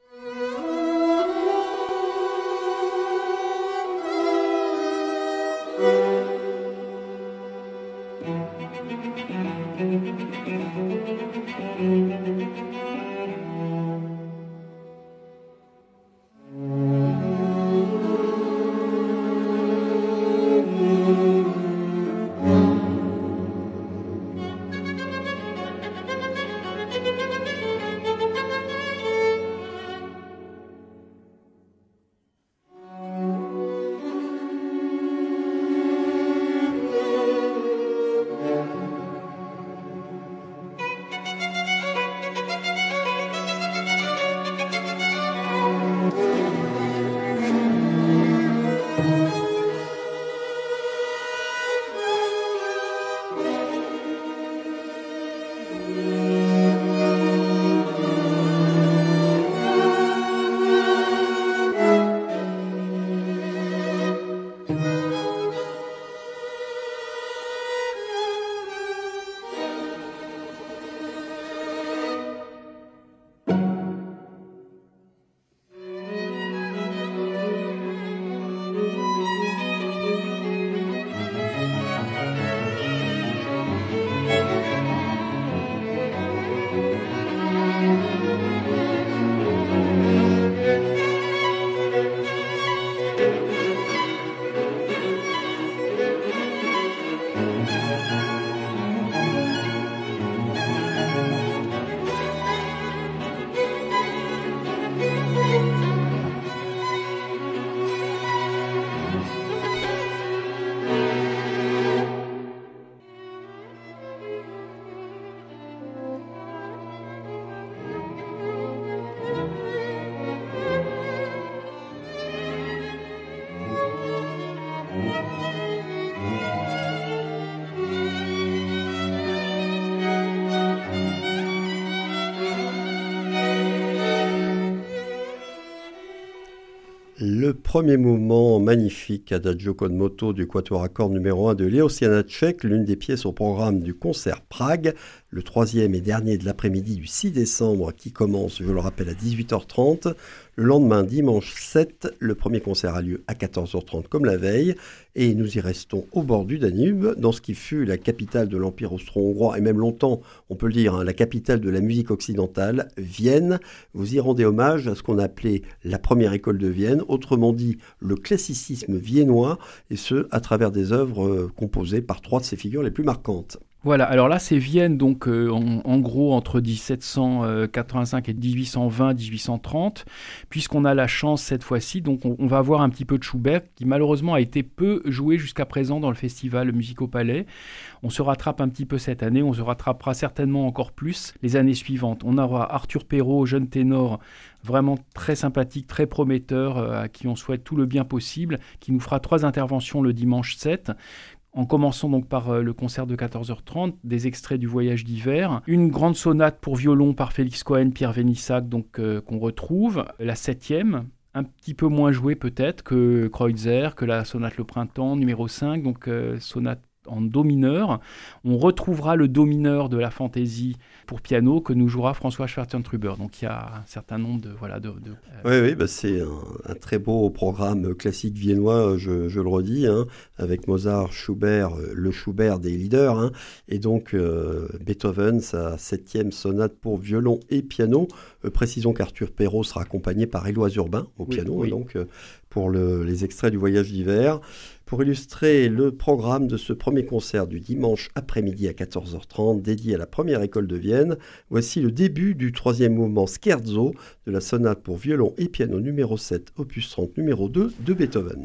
Le premier mouvement magnifique Adagio con moto du quatuor à cordes numéro un de Leos Janáček, l'une des pièces au programme du concert Prague, le troisième et dernier de l'après-midi du six décembre qui commence, je le rappelle, à dix-huit heures trente. Le lendemain, dimanche sept, le premier concert a lieu à quatorze heures trente comme la veille et nous y restons au bord du Danube, dans ce qui fut la capitale de l'Empire austro-hongrois et même longtemps, on peut le dire, hein, la capitale de la musique occidentale, Vienne. Vous y rendez hommage à ce qu'on appelait la première école de Vienne, autrement dit le classicisme viennois, et ce, à travers des œuvres euh, composées par trois de ses figures les plus marquantes. Voilà, alors là c'est Vienne, donc euh, en, en gros entre dix-sept cent quatre-vingt-cinq et dix-huit cent vingt dix-huit cent trente, puisqu'on a la chance cette fois-ci, donc on, on va avoir un petit peu de Schubert, qui malheureusement a été peu joué jusqu'à présent dans le festival Musique au Palais. On se rattrape un petit peu cette année, on se rattrapera certainement encore plus les années suivantes. On aura Arthur Perrault, jeune ténor, vraiment très sympathique, très prometteur, euh, à qui on souhaite tout le bien possible, qui nous fera trois interventions le dimanche sept. En commençant donc par euh, le concert de quatorze heures trente, des extraits du Voyage d'hiver, une grande sonate pour violon par Félix Cohen, Pierre Vénissac, donc euh, qu'on retrouve, la septième, un petit peu moins jouée peut-être que Kreutzer, que la sonate Le Printemps numéro cinq, donc euh, sonate en do mineur. On retrouvera le do mineur de la fantaisie pour piano que nous jouera François Schwartzentruber. Donc il y a un certain nombre de... Voilà, de, de euh... Oui, oui bah c'est un, un très beau programme classique viennois, je, je le redis, hein, avec Mozart, Schubert, le Schubert des leaders, hein, et donc euh, Beethoven, sa septième sonate pour violon et piano. Euh, précisons qu'Arthur Perrault sera accompagné par Éloi Urbain au oui, piano, oui. donc euh, pour le, les extraits du Voyage d'hiver. Pour illustrer le programme de ce premier concert du dimanche après-midi à quatorze heures trente, dédié à la première école de Vienne, voici le début du troisième mouvement Scherzo de la sonate pour violon et piano numéro sept, opus trente numéro deux de Beethoven.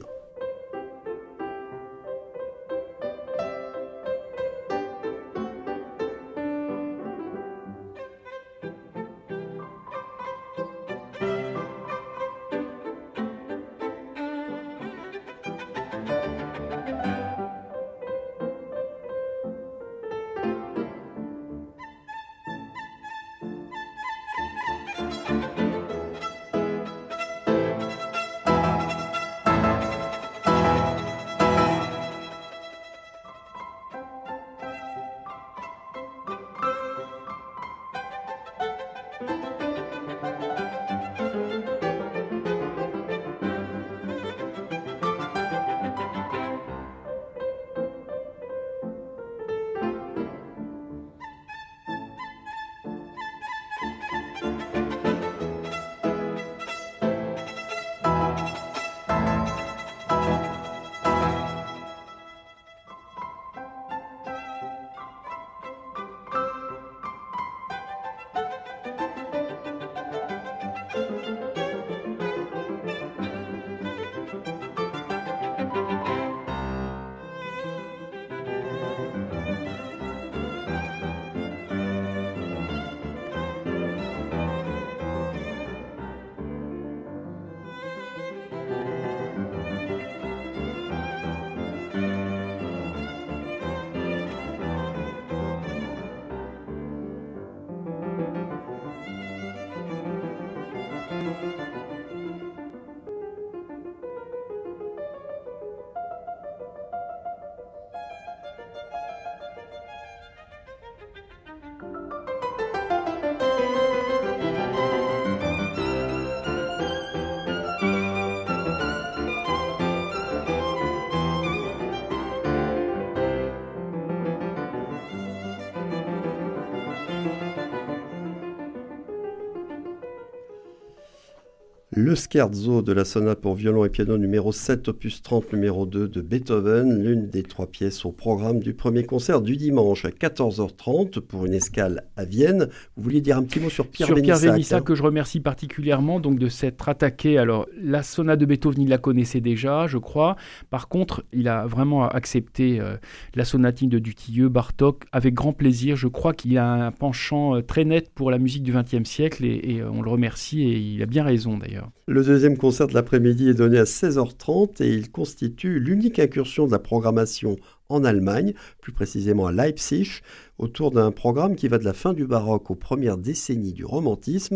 Le Scherzo de la sonate pour violon et piano numéro sept, opus trente numéro deux de Beethoven, l'une des trois pièces au programme du premier concert du dimanche à quatorze heures trente pour une escale à Vienne. Vous vouliez dire un petit mot sur Pierre sur Vénissac, Pierre Vénissac, hein, que je remercie particulièrement donc de s'être attaqué. Alors la sonate de Beethoven, il la connaissait déjà, je crois. Par contre, il a vraiment accepté euh, la sonatine de Dutilleux, Bartók, avec grand plaisir. Je crois qu'il a un penchant euh, très net pour la musique du vingtième siècle et, et euh, on le remercie et il a bien raison d'ailleurs. Le deuxième concert de l'après-midi est donné à seize heures trente et il constitue l'unique incursion de la programmation en Allemagne, plus précisément à Leipzig, autour d'un programme qui va de la fin du baroque aux premières décennies du romantisme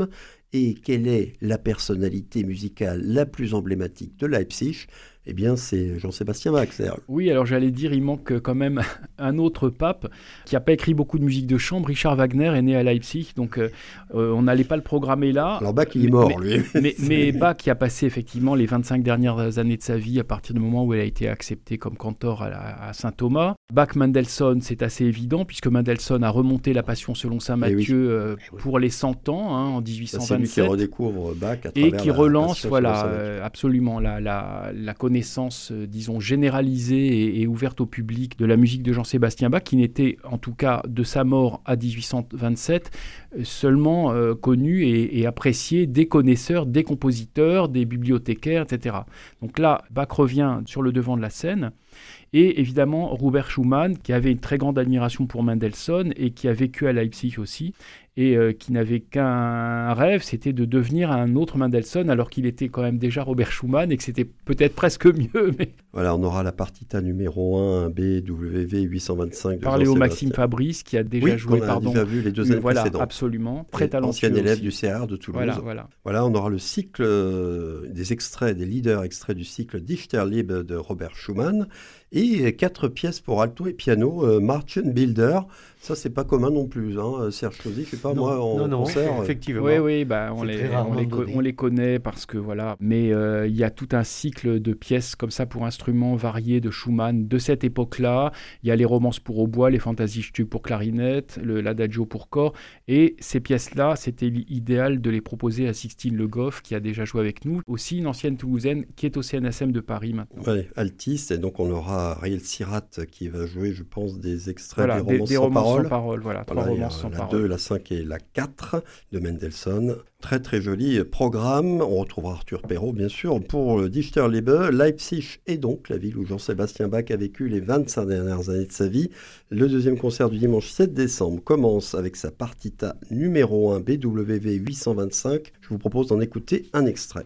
Et quelle est la personnalité musicale la plus emblématique de Leipzig ? Eh bien, c'est Jean-Sébastien Bach, Serge. Oui, alors j'allais dire, il manque quand même un autre pape qui n'a pas écrit beaucoup de musique de chambre. Richard Wagner est né à Leipzig, donc euh, on n'allait pas le programmer là. Alors Bach, il est mort, mais, lui. Mais, mais Bach qui a passé effectivement les vingt-cinq dernières années de sa vie à partir du moment où il a été accepté comme cantor à, la, à Saint-Thomas. Bach-Mendelssohn, c'est assez évident, puisque Mendelssohn a remonté la Passion selon saint Matthieu oui. euh, pour les cent ans, hein, en dix-huit cent vingt-sept. C'est lui qui redécouvre Bach à travers et qui la relance, Passion voilà, euh, absolument la, la, la connaissance connaissance, euh, disons, généralisée et, et ouverte au public de la musique de Jean-Sébastien Bach, qui n'était, en tout cas, de sa mort à dix-huit cent vingt-sept, euh, seulement euh, connu et, et apprécié des connaisseurs, des compositeurs, des bibliothécaires, et cetera. Donc là, Bach revient sur le devant de la scène. Et évidemment, Robert Schumann, qui avait une très grande admiration pour Mendelssohn et qui a vécu à Leipzig aussi, et euh, qui n'avait qu'un rêve, c'était de devenir un autre Mendelssohn, alors qu'il était quand même déjà Robert Schumann et que c'était peut-être presque mieux. Mais... Voilà, on aura la partita numéro un, B W V huit cent vingt-cinq de Parler au Maxime Fabrice, qui a déjà oui, joué, on a pardon. déjà vu les deux années voilà, précédentes. Absolument, très talentueux. Ancien élève aussi. du C R de Toulouse. Voilà, voilà. Voilà, on aura le cycle euh, des extraits, des leaders extraits du cycle Dichterliebe de Robert Schumann, et quatre pièces pour alto et piano, euh, Marchenbilder. Ça, c'est pas commun non plus, hein. Serge Clozy, je sais pas, non, moi, en non, non, concert... effectivement. Oui, oui, bah, on, les, on, les co- on les connaît parce que, voilà. Mais euh, il y a tout un cycle de pièces comme ça pour instruments variés de Schumann de cette époque-là. Il y a les romances pour hautbois, les Fantasiestücke pour clarinette, le, l'adagio pour corps. Et ces pièces-là, c'était idéal de les proposer à Sixtine Le Goff, qui a déjà joué avec nous. Aussi une ancienne Toulousaine qui est au C N S M de Paris maintenant. Oui, altiste. Et donc, on aura Ariel Sirat qui va jouer, je pense, des extraits voilà, des romances des, des sans romances parole. Sans parole, voilà, trois voilà, romances sans la parole. deux, la cinq et la quatre de Mendelssohn. Très très joli programme. On retrouvera Arthur Perrault, bien sûr, pour le Dichterliebe. Leipzig est donc la ville où Jean-Sébastien Bach a vécu les vingt-cinq dernières années de sa vie. Le deuxième concert du dimanche sept décembre commence avec sa partita numéro un, B W V huit cent vingt-cinq. Je vous propose d'en écouter un extrait.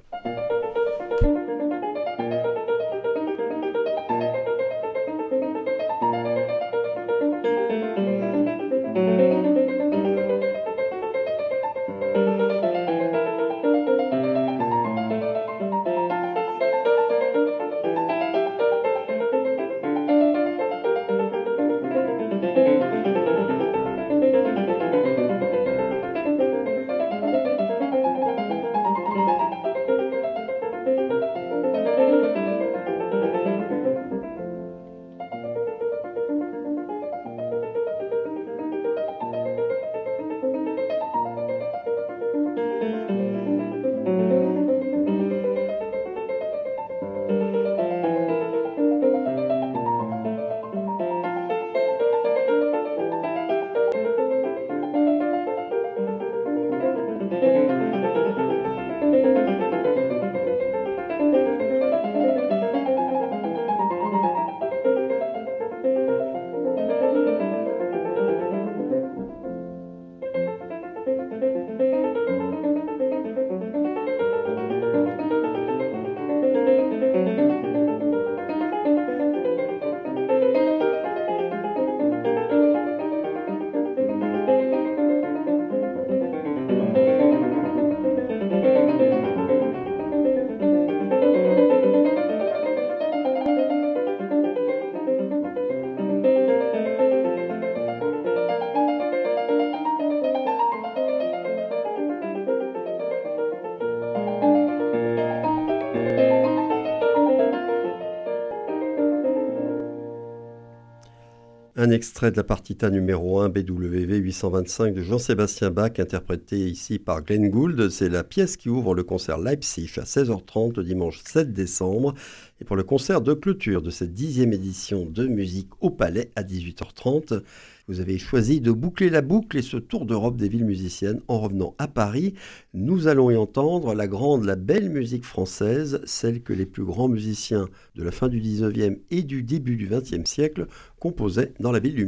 Un extrait de la partita numéro un, B W V huit cent vingt-cinq de Jean-Sébastien Bach, interprété ici par Glenn Gould. C'est la pièce qui ouvre le concert Leipzig à seize heures trente le dimanche sept décembre. Et pour le concert de clôture de cette dixième édition de Musique au Palais à dix-huit heures trente, vous avez choisi de boucler la boucle et ce tour d'Europe des villes musiciennes en revenant à Paris. Nous allons y entendre la grande, la belle musique française, celle que les plus grands musiciens de la fin du dix-neuvième et du début du vingtième siècle composaient dans la ville lumière.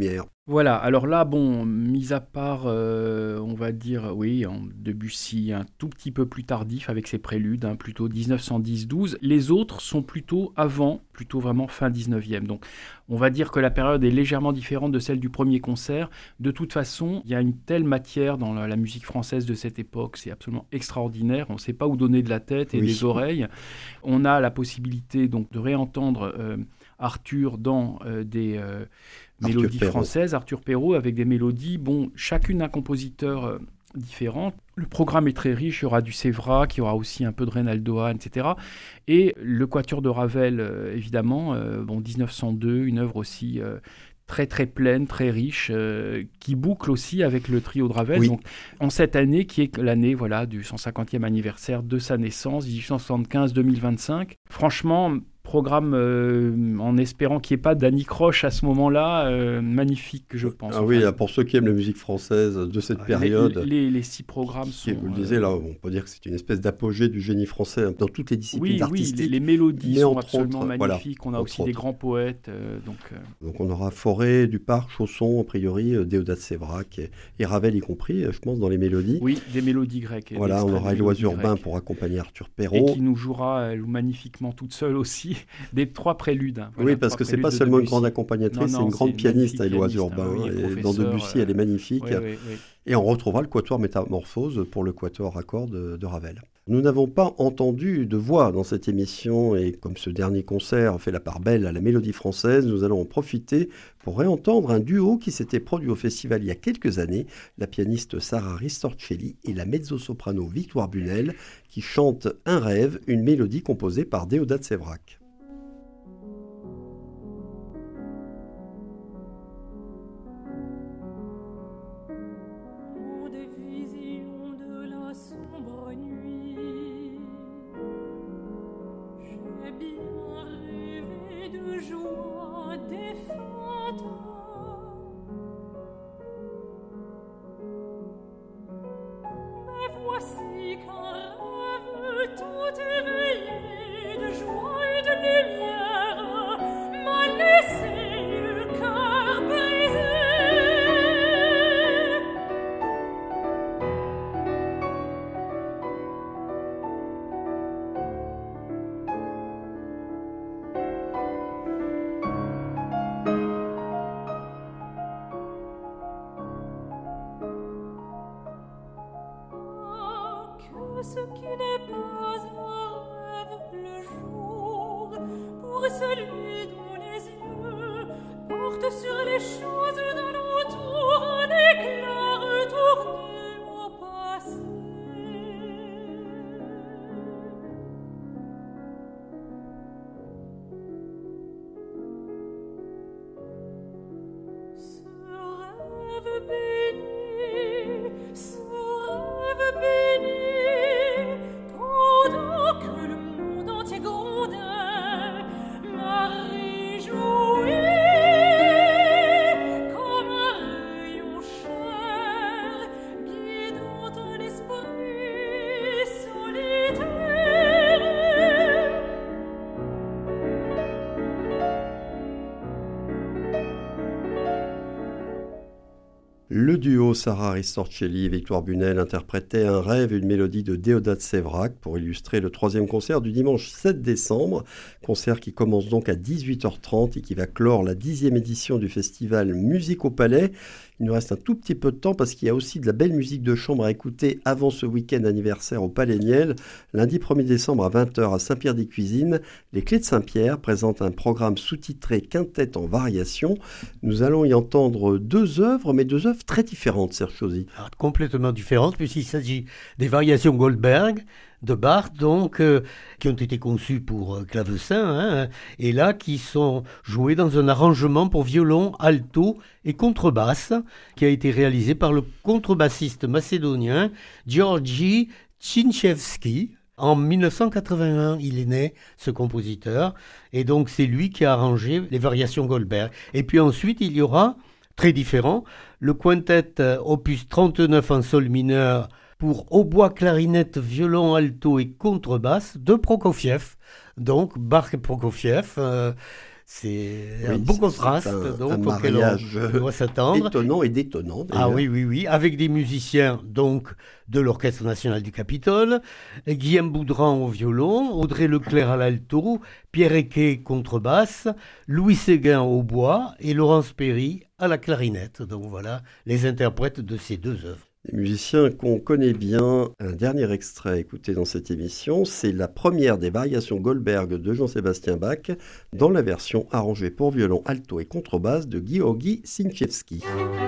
Voilà, alors là, bon, mis à part, euh, on va dire, oui, en Debussy, un tout petit peu plus tardif avec ses préludes, hein, plutôt dix-neuf cent dix douze, les autres sont plutôt avant, plutôt vraiment fin dix-neuvième. Donc, on va dire que la période est légèrement différente de celle du premier concert. De toute façon, il y a une telle matière dans la, la musique française de cette époque, c'est absolument extraordinaire. On ne sait pas où donner de la tête et Oui. des oreilles. On a la possibilité donc de réentendre euh, Arthur dans euh, des euh, mélodies Perrault. françaises, Arthur Perrault, avec des mélodies, bon, chacune d'un compositeur euh, différent. Le programme est très riche, il y aura du Séverac, il y aura aussi un peu de Reynaldo Hahn, et cetera. Et le Quatuor de Ravel, euh, évidemment, euh, bon, dix-neuf cent deux, une œuvre aussi euh, très très pleine, très riche, euh, qui boucle aussi avec le trio de Ravel. Oui. Donc, en cette année, qui est l'année voilà, du cent cinquantième anniversaire de sa naissance, dix-huit cent soixante-quinze deux mille vingt-cinq. Franchement, programme euh, en espérant qu'il n'y ait pas d'anicroche à ce moment-là, euh, magnifique, je pense. Ah oui, Enfin, pour ceux qui aiment la musique française de cette les- période, Les, les six programmes qui, sont... vous le euh, disiez, là, on peut dire que c'est une espèce d'apogée du génie français dans toutes les disciplines Oui, oui, artistiques. les, les mélodies mais sont entre absolument autres, voilà, magnifiques. On a entre aussi des autres. grands poètes. euh, donc, euh, Donc on aura Fauré, Duparc, Chausson, a priori, euh, Déodat Séverac et, et Ravel y compris, euh, je pense, dans les mélodies. oui, des mélodies grecques. et Voilà, on d'extraits de aura Éloi mélodies Urbain grecques. pour accompagner Arthur Et Perrault. qui nous jouera elle, magnifiquement toute seule aussi, des trois préludes. hein. Voilà, Oui, parce trois que c'est préludes pas de seulement une Debussy. grande accompagnatrice, Non, c'est non, une grande c'est une pianiste, magnifique Éloi pianiste, Urbain. hein, oui, et et dans professeur, Debussy, elle est euh, magnifique. Oui, oui, oui. Et on retrouvera le quatuor Métamorphose pour le quatuor à cordes de, de Ravel. Nous n'avons pas entendu de voix dans cette émission et comme ce dernier concert fait la part belle à la mélodie française, nous allons en profiter pour réentendre un duo qui s'était produit au festival il y a quelques années, la pianiste Sarah Ristorcelli et la mezzo-soprano Victoire Bunel qui chantent Un rêve, une mélodie composée par Déodat Séverac. Des visions de la sombre nuit, j'ai bien rêvé de joie des fantômes. Mais voici qu'un rêve tout éveillé de joie et de lumière m'a laissé le cœur brisé. Ah, que ce qui n'est pas un rêve le jour, pour celui dont les yeux portent sur les choses d'alentour un éclat retourné au passé. Ce rêve béni, ce rêve béni, pendant que le monde entier grondait, m'a réjoui comme un rayon cher, guidant un esprit solitaire. Le duo Sarah Ristorcelli et Victoire Bunel interprétait Un rêve, une mélodie de Déodat Séverac pour illustrer le troisième concert du dimanche sept décembre. Concert qui commence donc à dix-huit heures trente et qui va clore la dixième édition du festival Musique au Palais. Il nous reste un tout petit peu de temps parce qu'il y a aussi de la belle musique de chambre à écouter avant ce week-end anniversaire au Palais Niel. Lundi premier décembre à vingt heures à Saint-Pierre-des-Cuisines, les Clés de Saint-Pierre présentent un programme sous-titré Quintette en variation. Nous allons y entendre deux œuvres, mais deux œuvres très différentes, Serge Chauzy. Alors, complètement différente, puisqu'il s'agit des variations Goldberg de Bach, donc, euh, qui ont été conçues pour euh, clavecin, hein, et là, qui sont jouées dans un arrangement pour violon, alto et contrebasse, qui a été réalisé par le contrebassiste macédonien Georgi Tchinchevski. En dix-neuf cent quatre-vingt-un, il est né, ce compositeur, et donc c'est lui qui a arrangé les variations Goldberg. Et puis ensuite, il y aura, très différent, le quintet euh, opus trente-neuf en sol mineur pour hautbois, clarinette, violon, alto et contrebasse de Prokofiev. Donc Bach et Prokofiev, euh, C'est Oui, un beau c'est- contraste, c'est un- donc, un auquel mariage, on doit s'attendre. Étonnant et détonnant, Ah d'ailleurs. oui, oui, oui, avec des musiciens donc de l'Orchestre national du Capitole, Guillaume Boudran au violon, Audrey Leclerc à l'alto, Pierre Ecquet contrebasse, Louis Séguin au bois et Laurence Perry à la clarinette. Donc voilà les interprètes de ces deux œuvres. Des musiciens qu'on connaît bien. Un dernier extrait écouté dans cette émission, c'est la première des variations Goldberg de Jean-Sébastien Bach, dans la version arrangée pour violon, alto et contrebasse de Georgi Sinchevski.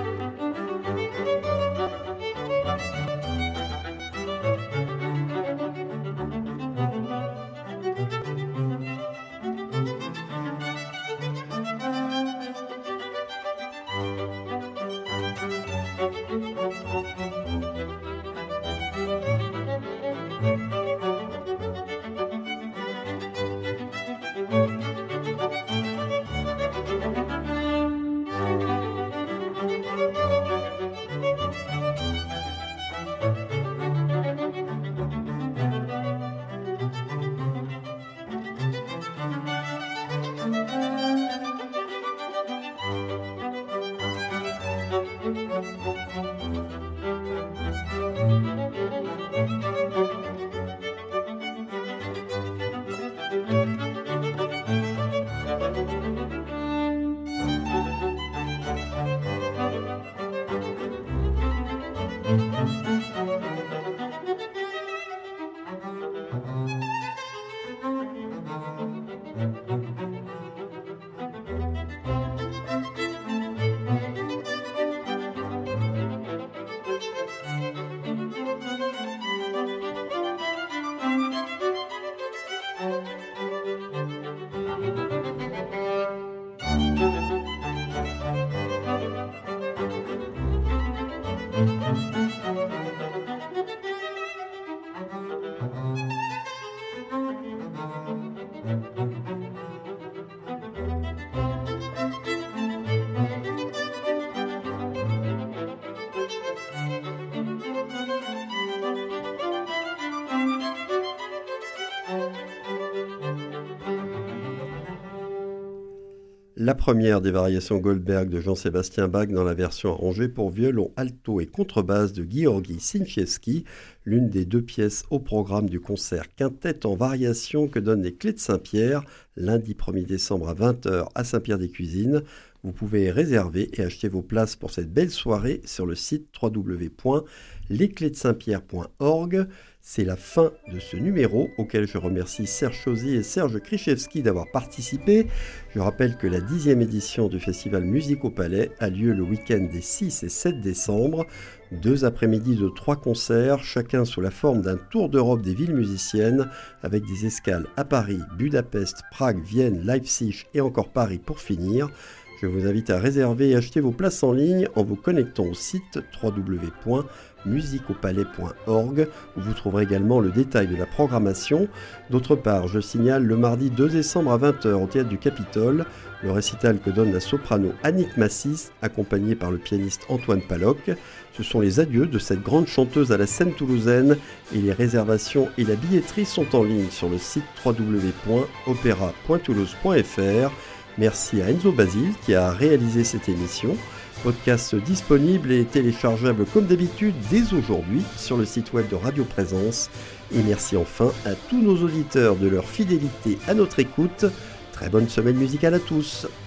La première des variations Goldberg de Jean-Sébastien Bach dans la version arrangée pour violon, alto et contrebasse de Georgi Sinchevski, l'une des deux pièces au programme du concert quintette en variation que donnent les Clés de Saint-Pierre, lundi premier décembre à vingt heures à Saint-Pierre-des-Cuisines. Vous pouvez réserver et acheter vos places pour cette belle soirée sur le site w w w point les clés de saint pierre point org. C'est la fin de ce numéro auquel je remercie Serge Chauzy et Serge Krichevski d'avoir participé. Je rappelle que la dixième édition du festival Musique au Palais a lieu le week-end des six et sept décembre. Deux après-midi de trois concerts, chacun sous la forme d'un tour d'Europe des villes musiciennes, avec des escales à Paris, Budapest, Prague, Vienne, Leipzig et encore Paris pour finir. Je vous invite à réserver et acheter vos places en ligne en vous connectant au site w w w point musique au palais point org où vous trouverez également le détail de la programmation. D'autre part, je signale le mardi deux décembre à vingt heures au Théâtre du Capitole, le récital que donne la soprano Annick Massis, accompagnée par le pianiste Antoine Paloc. Ce sont les adieux de cette grande chanteuse à la scène toulousaine et les réservations et la billetterie sont en ligne sur le site w w w point opéra point toulouse point f r. Merci à Enzo Basile qui a réalisé cette émission. Podcast disponible et téléchargeable comme d'habitude dès aujourd'hui sur le site web de Radio Présence. Et merci enfin à tous nos auditeurs de leur fidélité à notre écoute. Très bonne semaine musicale à tous.